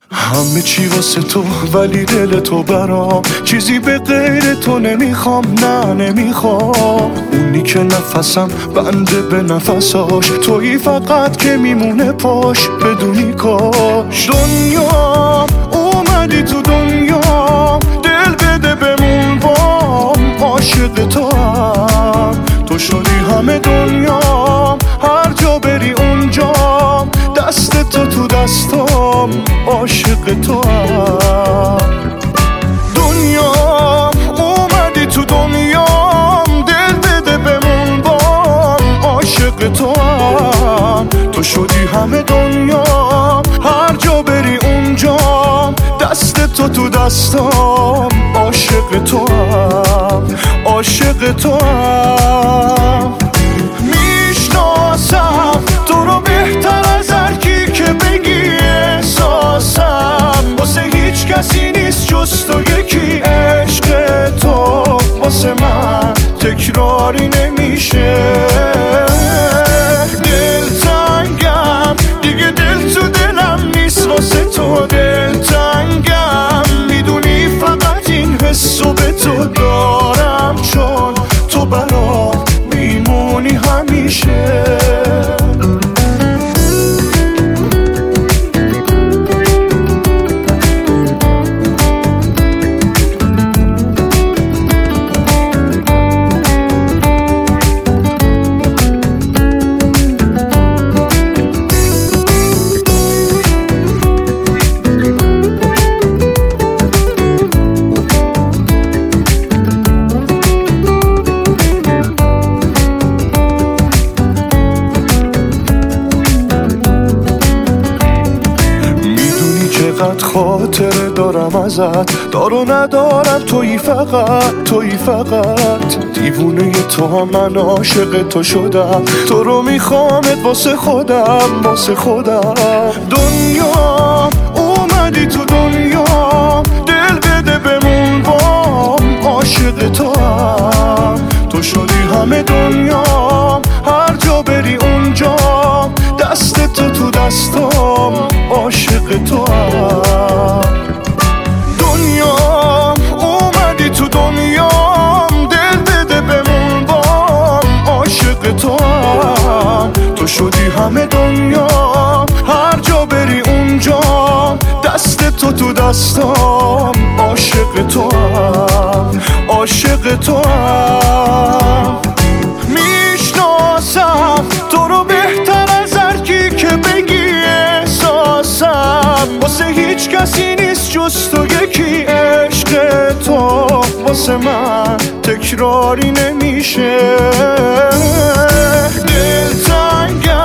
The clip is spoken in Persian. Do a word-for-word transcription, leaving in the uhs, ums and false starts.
همه چی واسه تو ولی دل تو برام چیزی به غیر تو نمیخوام، نه نمیخوام. اونی که نفسم بنده به نفساش، تویی فقط که میمونه پاش بدونی کاش. دنیا اومدی تو دنیا، دل بده بمون بام، عاشق تو هم تو شدی همه دنیا، هر جا بری اونجام، دست تو تو دستام، عاشق تو هم. دنیا اومدی تو دنیام، دل بده بمون بام، عاشق تو هم تو شدی همه دنیا، هر جا بری اونجام، دست تو تو دستام، عاشق تو هم، عاشق تو هم. میشناسم تو رو بهتر از هر کی که بگی احساسم، واسه هیچ کسی نیست جز تو یکی. عشق تو واسه من تکراری نمیشه، دلتنگم دیگه دل تو دلم نیست واسه تو، دلتنگم میدونی فقط این حسو به تو دارم، چون تو برام میمونی همیشه. چقدر خاطره دارم ازت، دار و ندارم، تویی فقط تویی فقط. دیوونه تو هم من عاشق تو شدم، تو رو میخوامت واسه خودم واسه خودم. دنیا اومدی تو دنیا، دل بده بمون بام، عاشق تو هم تو شدی همه دنیا، هر جا بری اونجا، دست تو تو دستام، عاشق تو هم. دنیا اومدی تو دنیا، دل بده بمون بام، عاشق تو هم تو شدی همه دنیا، هر جا بری اونجا، دست تو تو دستام، عاشق تو هم، عاشق تو هم. میشناسم تو رو بهتر از هر کی که بگی احساسم، واسه هیچ کسی نیست جز تو یکی. عشق تو واسه من تکراری نمیشه، دلتنگم